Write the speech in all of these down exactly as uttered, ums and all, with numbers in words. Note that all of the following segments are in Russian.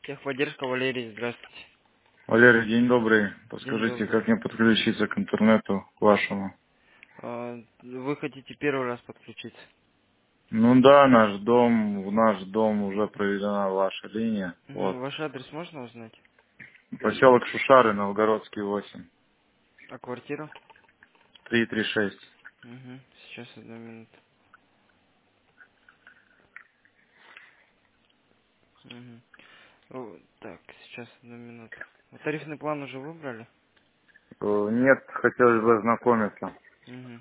Техподдержка, Валерий, здравствуйте. Валерий, день добрый. День Подскажите, добрый. как мне подключиться к интернету к вашему? А, Вы хотите первый раз подключиться? Ну да, наш дом, в наш дом уже проведена ваша линия. Мгм. Вот. Ваш адрес можно узнать? Поселок Шушары, Новгородский восемь. А квартира? три три шесть. Угу. Сейчас, одну минуту. Мгм. О, так, сейчас, одну минуту. Вы тарифный план уже выбрали? Э, Нет, хотелось бы ознакомиться. Угу.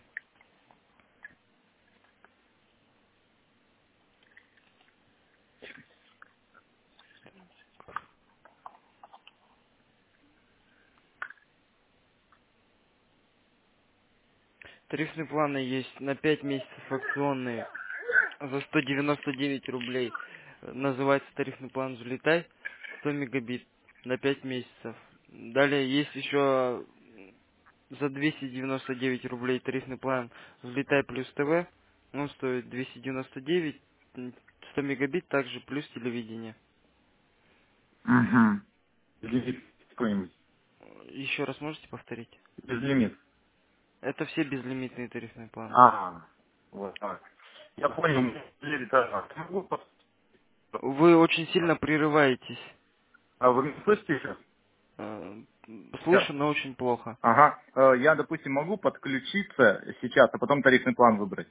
Тарифные планы есть на пять месяцев акционные за сто девяносто девять рублей. Э, Называется тарифный план «Взлетай». сто мегабит на пять месяцев. Далее есть еще за двести девяносто девять рублей тарифный план «Взлетай плюс ТВ». Он стоит двести девяносто девять, м, сто мегабит также плюс телевидение. Угу. Безлимит какой-нибудь? Еще раз можете повторить? Безлимит. Это все безлимитные тарифные планы. А, вот так. Я понял. Валерий, да. Могу пос- Вы очень сильно прерываетесь. А вы меня слышите сейчас? Э, Сейчас. Слышу, но очень плохо. Ага. Э, Я, допустим, могу подключиться сейчас, а потом тарифный план выбрать.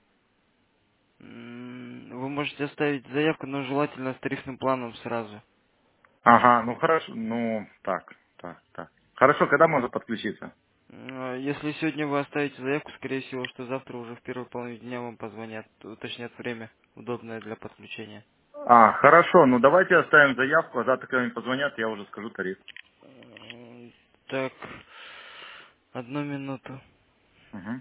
М, Вы можете оставить заявку, но желательно с тарифным планом сразу. Ага, ну хорошо, ну так, так, так. Хорошо, когда можно подключиться? Э, Если сегодня вы оставите заявку, скорее всего, что завтра уже в первой половине дня вам позвонят, уточнят время, удобное для подключения. А, хорошо, ну давайте оставим заявку, а завтра, когда мне позвонят, я уже скажу тариф. М, Так, одну минуту. Угу.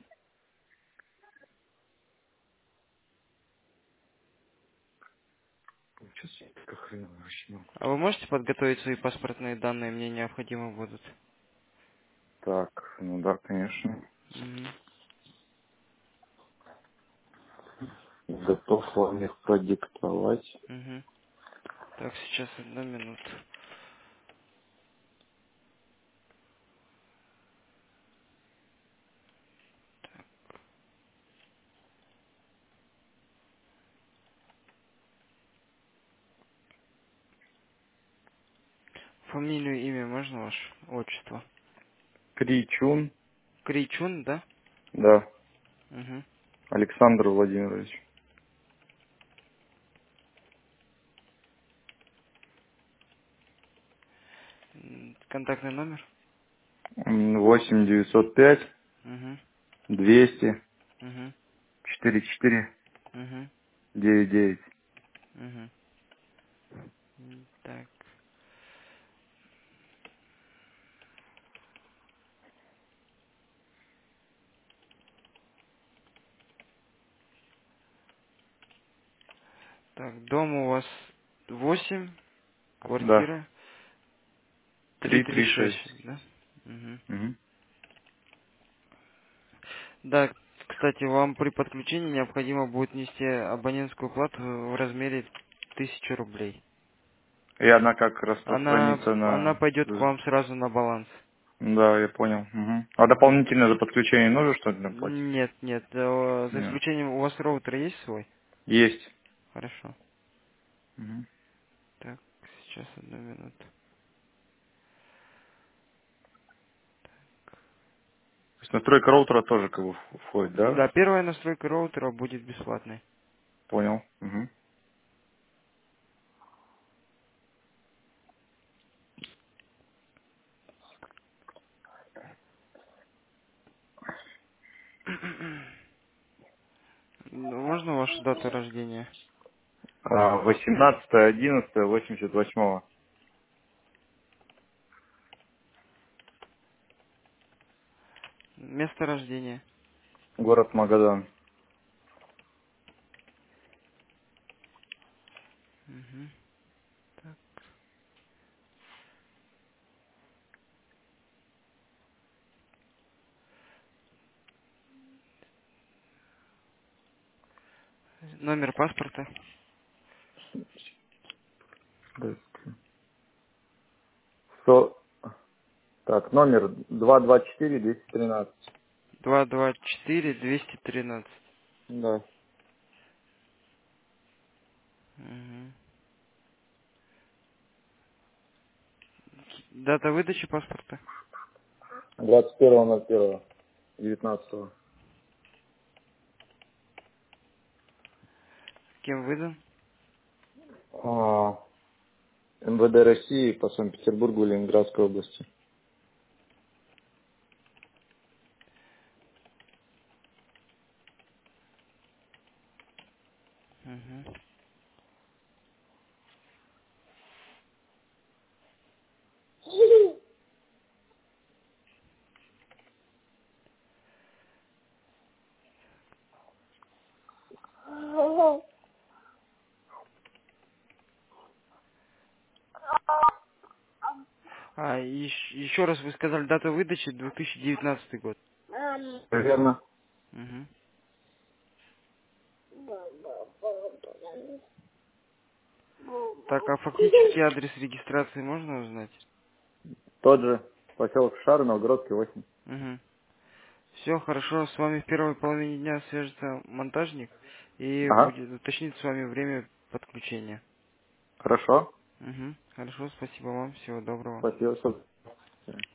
Сейчас я как хрен начну. А вы можете подготовить свои паспортные данные, мне необходимы будут? Так, ну да, конечно. Мгм. Готов вам их продиктовать. Мгм. Так, сейчас одну минуту. Фамилию, имя можно ваше? Отчество? Кричун, Кричун, да? да, Угу. Александр Владимирович. Контактный номер? М, восемь девятьсот пять Угу. двести Угу. четыре четыре Угу. девять девять. Угу. Так. Так, дом у вас восемь, Да, квартира три три три три шесть. шесть, да? Угу. Угу. Да, кстати, вам при подключении необходимо будет внести абонентскую плату в размере тысячи рублей. И она как Она, распространится она на... пойдет к вам сразу на баланс. Да, я понял. Мгм. А дополнительно за подключение нужно что-то платить? Нет, нет, э, за Нет. исключением, у вас роутер есть свой? Есть. Хорошо. Мгм. Так, сейчас одну минуту. То есть настройка роутера тоже как бы в- входит, да? Да, первая настройка роутера будет бесплатной. Понял. Мгм. Ну, можно вашу дату рождения? А, восемнадцатое одиннадцатое восемьдесят восьмого. Место рождения. Город Магадан. Мгм. Номер паспорта. Да. Сто... Так, номер два два четыре двести тринадцать. два два четыре двести тринадцать. Да. Мгм. Дата выдачи паспорта? двадцать первого ноль первого девятнадцатого. Кем выдан? А, эм вэ дэ России по Санкт-Петербургу и Ленинградской области. Мгм. А, еще раз вы сказали, дата выдачи две тысячи девятнадцатый год. Верно. Мгм. Так, а фактический адрес регистрации можно узнать? Тот же поселок Шар, Новгородский, восемь. Угу. Все хорошо, с вами в первой половине дня свяжется монтажник и Ага. будет уточнить с вами время подключения. Хорошо. Угу. Хорошо, спасибо вам, всего доброго. Спасибо, что